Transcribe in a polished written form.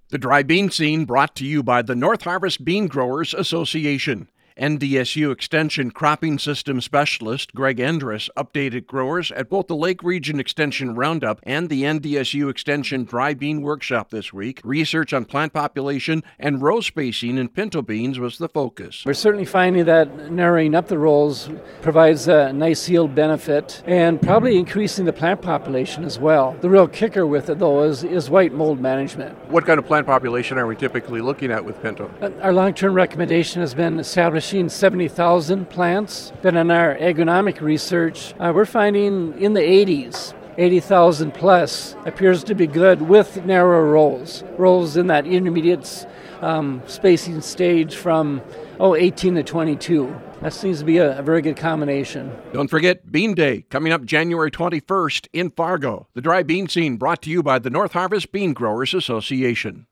The Dry Bean Scene brought to you by the North Harvest Bean Growers Association. NDSU Extension Cropping System Specialist Greg Endress updated growers at both the Lake Region Extension Roundup and the NDSU Extension Dry Bean Workshop this week. Research on plant population and row spacing in pinto beans was the focus. We're certainly finding that narrowing up the rows provides a nice yield benefit and probably increasing the plant population as well. The real kicker with it, though, is white mold management. What kind of plant population are we typically looking at with pinto? Our long-term recommendation has been establishing 70,000 plants. But in our agronomic research, we're finding in the 80s. 80,000 plus appears to be good with narrower rows in that intermediate spacing stage from 18 to 22. That seems to be a very good combination. Don't forget Bean Day, coming up January 21st in Fargo. The Dry Bean Scene brought to you by the North Harvest Bean Growers Association.